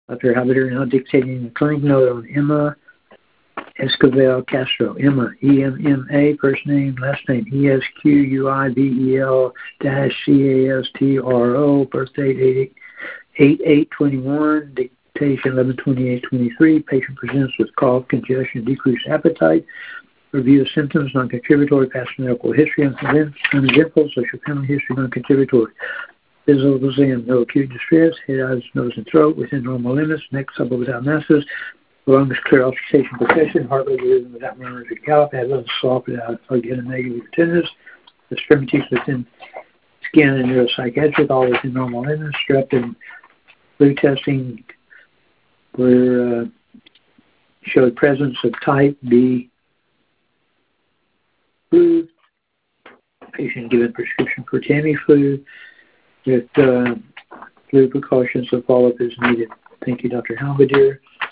Dr. Habider now dictating the clinic note on Emma Esquivel Castro. Emma, E-M-M-A, first name, last name, E-S-Q-U-I-B-E-L-C-A-S-T-R-O, birth date 8/8/21, dictation 11/28/23. Patient presents with cough, congestion, decreased appetite. Review of symptoms, non-contributory, past medical history, uneventful, social family history, non-contributory. Physical exam, no acute distress, head, eyes, nose, and throat within normal limits, neck, subtle without masses, lungs clear, auscultation, percussion, heart rate rhythm without murmurs or gallop, abdomen soft without again a negative tenderness, extremities within skin and neuropsychiatric, all within normal limits, strep and flu testing were showed presence of type B flu. Patient given prescription for Tamiflu with flu precautions, so follow-up is needed. Thank you, Dr. Halberdier.